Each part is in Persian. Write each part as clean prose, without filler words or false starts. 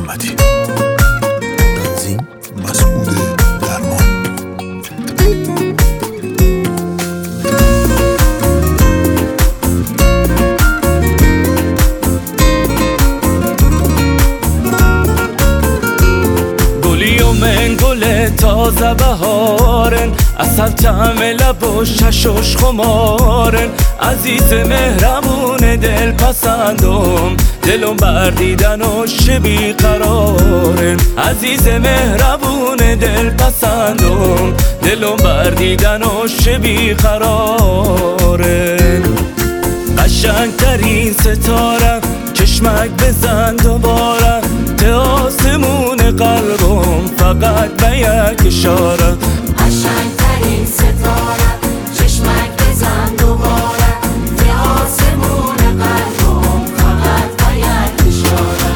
محمدی. تنظیم مسعود درمان. گلی و من گل تازه بهارن، اصل طعم لب و ششش خمارن. عزیز مهربون دل پسندم، دلم بردیدن و شبی قرارن. عزیز مهربون دل پسندم، دلم بردیدن و شبی قرارن. قشنگترین ستاره چشمک بزن دوباره، ته آسمون قلبم فقط به یک اشاره. قشنگترین ستاره چشمک بزن دوباره، ته آسمون قلبم فقط به یک اشاره.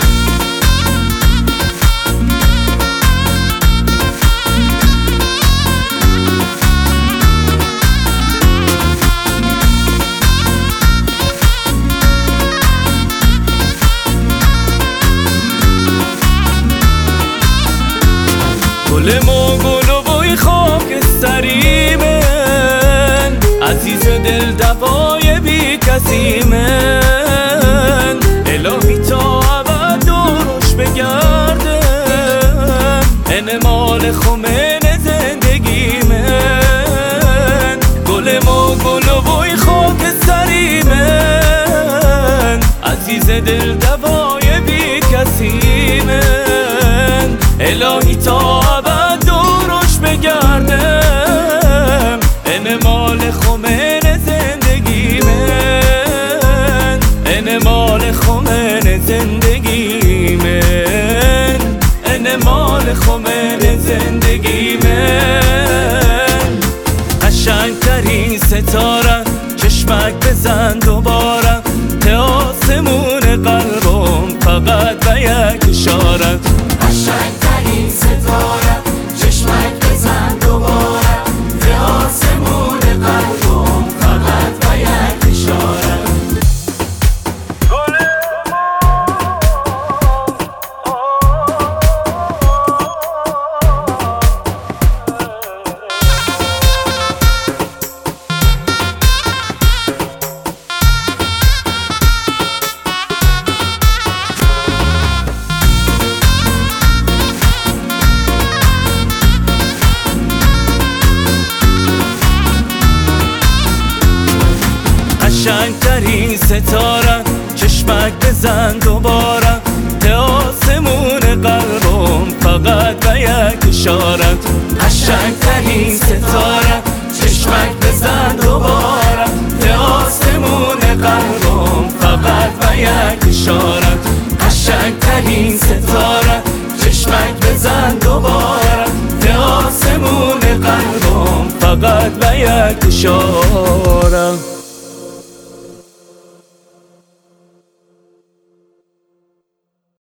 گل ما گل و بوی خاکستری من، عزیز دل دوای بی کسی من. الهی تا ابد دورش بگردم، انمال خمین زندگی من. گل ما گل و بوی خاکستری من، عزیز دل دوای بی کسی من. الهی تا ابد دورش بگردم، انمال خمین زندگی من. انمال خمین زندگی من. انمال خمین زندگی من. قشنگترین ستاره چشمک بزن دوباره، ته آسمون قلبم فقط به یک اشاره. قشنگترین ستاره چشمک بزن دوباره، ته آسمون قلبم فقط به یک اشاره. قشنگترین ستاره چشمک بزن دوباره، ته آسمون قلبم فقط به یک اشاره. قشنگترین ستاره چشمک بزن دوباره، ته آسمون قلبم فقط به یک اشاره. قشنگترین ستاره چشمک بزن دوباره، ته آسمون قلبم فقط به یک اشاره.